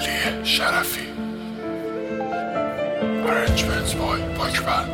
علی شرفی. Arrangements by Pakman.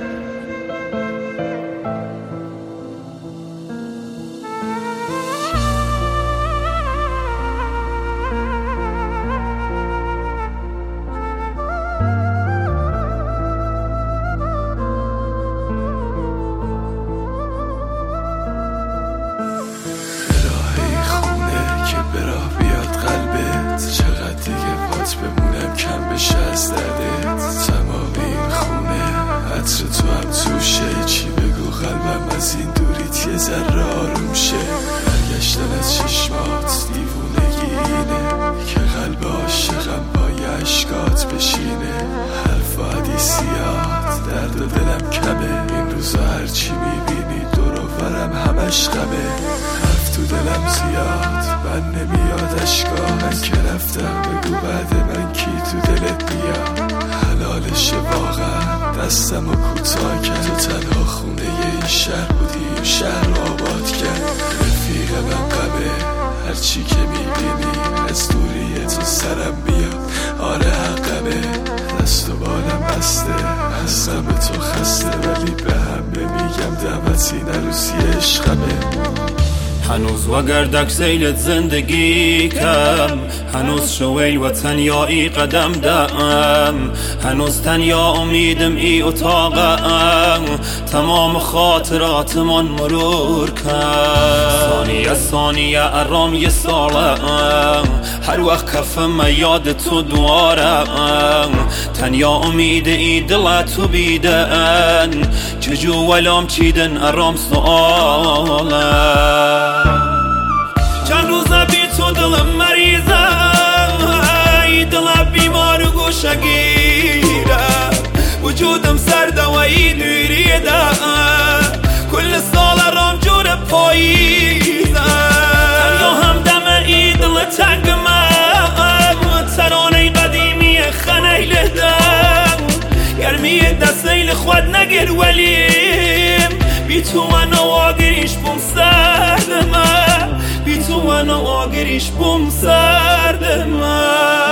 بمونم کم بشه از دردت، تمام این خونه عطر تو هم توشه. چی بگو قلبم از این دوریت یه ذره آروم شه. برگشتن از چشمات دیوونگی اینه که قلب عاشقم با عشقات بشینه. حرف و حدیثیات درد و دلم کمه. این روزا هرچی میبینی دور و برم همش غمه. حرف تو دلم زیاد من نمیاد اشکان که رفتم. بگو بعد من کی تو دلت میاد؟ حلالشه واقعا دستم و کوتاه کرد. تو تنها خونه این شهر بودی این شهر رو آباد کرد. رفیق من غمه هرچی که میبینی از دوری تو سرم میاد. آره حقمه دست و بالم بسته از غم تو خسته، ولی به هم نمیگم دمت این عروسی عشقمه. هنوز وگردک سیلت زندگی کم، هنوز شویل و تنیایی قدم دم، هنوز تنیا امیدم ای اتاقم. تمام خاطرات من مرور کن، ثانیه ثانیه ارام یه سالم. هر وقت کفم یاد تو دوارم. تنیا امید ای دلت تو بیدن، چجو ولام چیدن ارام سوالم. چند روزه بی تو دلم مریضه، دلم بیمار و گوشگیره. وجودم سرده و ای دوریده، کل سال رام جور پاییزه. تنیا همدم ای دل تنگمه، ترانه قدیمی خنیله ده. گرمی دستیل خود نگر ولیم، بی تو من آگریش بوم سردمه. بی تو من آگریش بوم سردمه.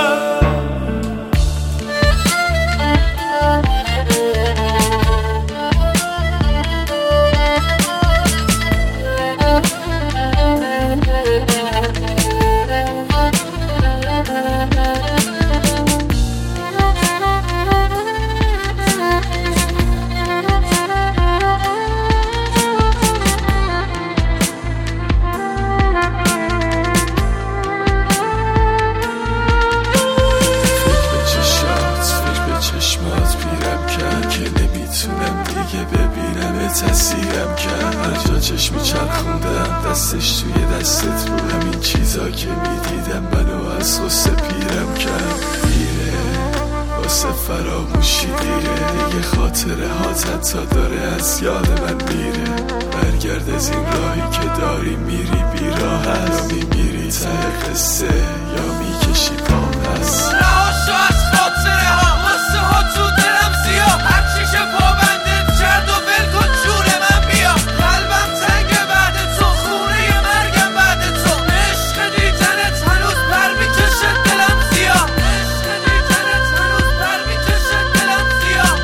تسیرم کرد هر جا چشمی چرخوندم دستش توی دستت بود. همین چیزا که میدیدم منو از غصه پیرم کرد. دیره واسه فراموشی دیره، دیگه خاطره هات حتی داره از یاد من میره. برگرد از این راهی که داری میری بیراه هست. یا میمیری ته قصه یا میکشی پام هست. رهاشو از خاطره ها واسه ها تو دلم زیاد. هرچی که پابندت کرد و ول کن جون من بیا. قلبم تنگ بعد تو، خونه مرگم بعد تو. عشق دیدنت هنوز پر میکشه دلم زیاد. عشق دیدنت هنوز پر میکشه دلم زیاد.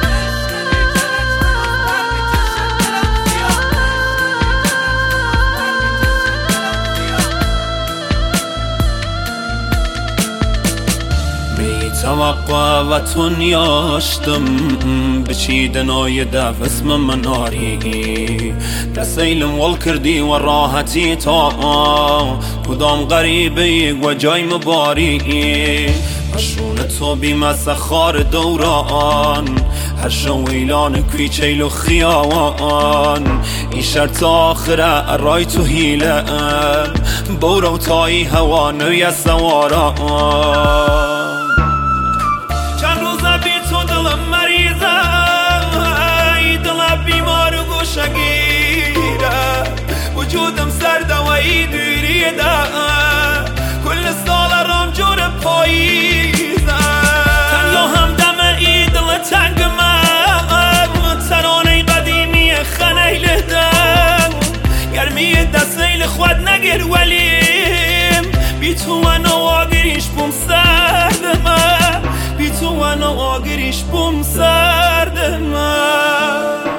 توقع و تنیاشتم بچیدنای دف اسم من آری. دستیلم ول کردی و راحتی تا کدام غریبه و جای مباری. اشون تو بیمس خار دوران، هر شویلان کویچیل و خیاوان. این شرط آخره رای تو هیله، بورو تایی هوا نوی سواران. چند روزه بی تو دلم مریضه، دلم بیمار و گوشگیره. وجودم سرده و ای دوریده، کل سال رام جور پاییزه. تنیا همدم ای دل تنگمه، ترانه قدیمی خنیله ده. گرمی دستیل خود نگر ولیم، بی تو من آگریش بوم سرده. من بی تو و آگریش بوم سرد من